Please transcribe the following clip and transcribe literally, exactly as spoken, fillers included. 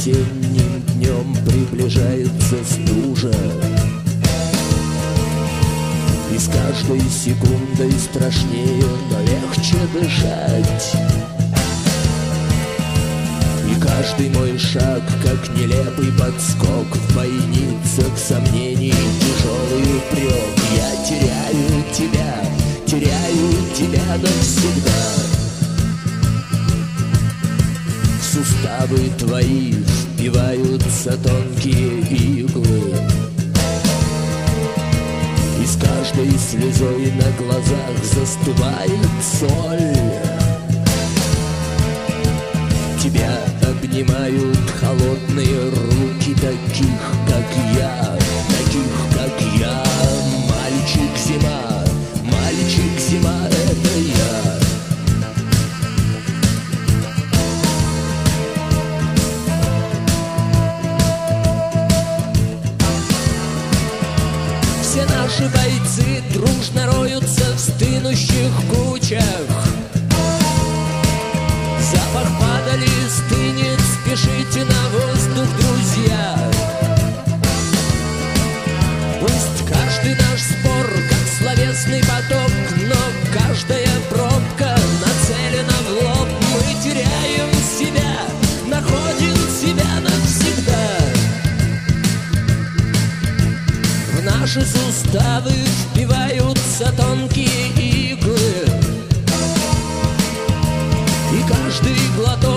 осенним днем приближается стужа, и с каждой секундой страшнее, но легче дышать. И каждый мой шаг, как нелепый подскок в бойницах сомнений, тяжелый упрек. Я теряю тебя, теряю тебя навсегда. В суставы твои впиваются тонкие иглы, и с каждой слезой на глазах застывает соль. Тебя обнимают холодные руки таких, как я, таких, как я. Мальчик-зима, мальчик-зима, это я. Все наши бойцы дружно роются в стынущих кучах. Запах падали стынет, спешите на воздух, друзья. Пусть каждый наш спор, как словесный поток, но каждая пробка нацелена в лоб. Мы теряем себя, находим себя навсегда. В наши суставы впиваются тонкие иглы, и каждый глоток